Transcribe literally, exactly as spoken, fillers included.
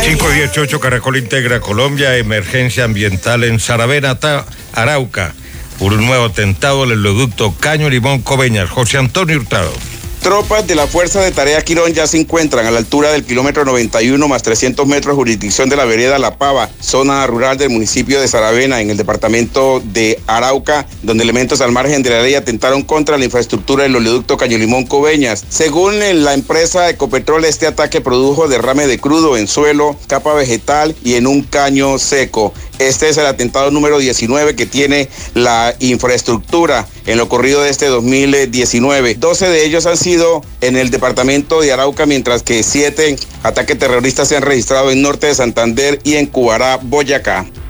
cinco dieciocho, Caracol integra Colombia, emergencia ambiental en Saravena, Arauca, por un nuevo atentado al oleoducto Caño Limón Coveñas. José Antonio Hurtado. Tropas de la Fuerza de Tarea Quirón ya se encuentran a la altura del kilómetro noventa y uno más trescientos metros, jurisdicción de la vereda La Pava, zona rural del municipio de Saravena, en el departamento de Arauca, donde elementos al margen de la ley atentaron contra la infraestructura del oleoducto Caño Limón Coveñas. Según la empresa Ecopetrol, este ataque produjo derrame de crudo en suelo, capa vegetal y en un caño seco. Este es el atentado número diecinueve que tiene la infraestructura en lo corrido de este dos mil diecinueve. doce de ellos han sido en el departamento de Arauca, mientras que siete ataques terroristas se han registrado en norte de Santander y en Cubará, Boyacá.